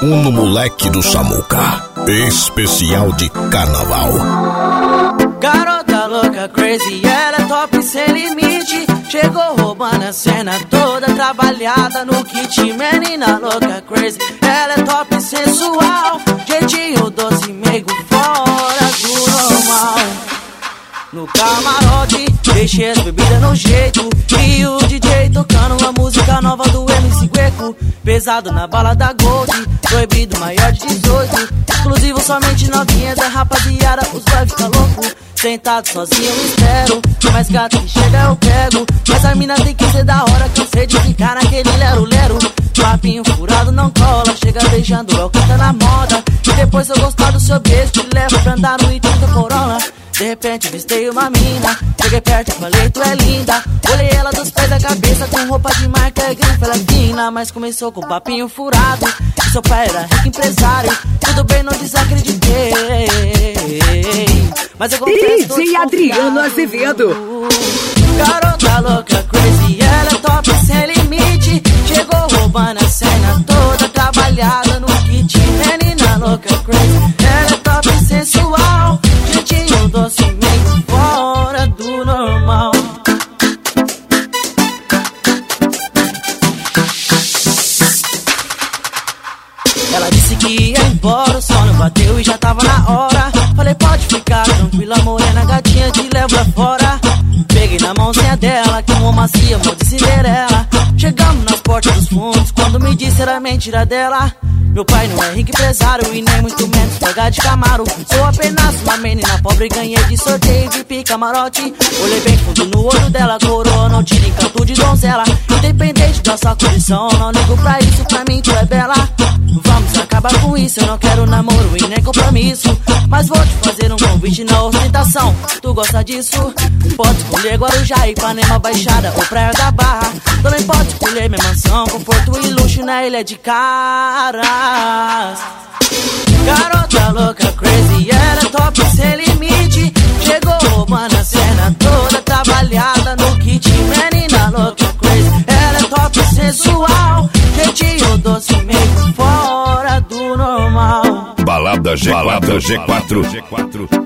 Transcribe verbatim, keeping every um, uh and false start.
Uno Moleque do Samuca, especial de carnaval. Garota louca, crazy, ela é top sem limite. Chegou roubando a cena toda, trabalhada no kit. Menina louca, crazy, ela é top sensual. Jeitinho doce, meigo, fora do normal. No camarote, deixei as bebidas no jeito. E o D J tocando uma música nova do M C Gueco. Pesado na bala da Gold, proibido maior de dezoito. Exclusivo somente novinha da rapaziada, os vai ficar louco. Sentado sozinho eu espero, mais gato que chega eu pego. Mas a mina tem que ser da hora, cansei de ficar naquele lero-lero. Papinho furado não cola, chega beijando, é o que tá na moda. E depois eu gostar do seu beijo, te levo pra andar no Ituca Corolla. De repente vistei uma mina, cheguei perto e falei, tu é linda. Olhei ela dos pés da cabeça, com roupa de marca, é grifa, ela é fina. Mas começou com papinho furado, que seu pai era rico empresário. Tudo bem, não desacreditei, mas eu confesso, D J Adriano Azevedo. Garota louca, crazy, ela é top sem limite. Chegou roubando a cena toda, trabalhada no kit. Menina louca, crazy, ela é top sensual. Jeitinho doce, meio fora do normal. Ela disse que ia embora, o sono bateu e já tava na hora. Falei, pode ficar tranquila, morena, gatinha, te levo lá fora. Peguei na mãozinha dela, que uma macia, amor de Cinderela. Chegamos nas portas dos fundos, quando me disse era mentira dela. Meu pai não é rico empresário e nem muito menos pagar de Camaro. Sou apenas uma menina pobre, ganhei de sorteio de pica camarote. Olhei bem fundo no olho dela, coroa, não tira encanto de donzela. Independente da sua condição, não ligo pra isso, pra mim tu é bela. Vamos acabar com isso, eu não quero namoro e nem compromisso. Mas vou te fazer um convite na ostentação, tu gosta disso? Pode escolher Guarujá, Ipanema, Baixada ou Praia da Barra. Também pode escolher minha mansão, conforto e luxo na Ilha de Caras. Garota louca, crazy, ela é top sem limite. Chegou roubando a cena toda, trabalhada no kit. Menina louca, crazy, ela é top sensual. Jeitinho doce, meio fora do normal. Balada G quatro, Balada G quatro, G quatro.